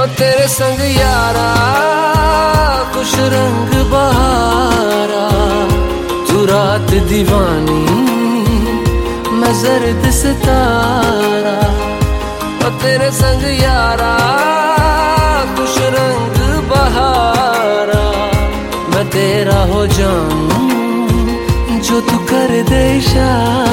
ओ तेरे संग यारा खुश रंग बहारा, तू रात दीवानी मैं जर्द सितारा। ओ तेरे संग यारा खुश रंग बहारा, मैं तेरा हो जाऊं जो तू कर दे इशारा।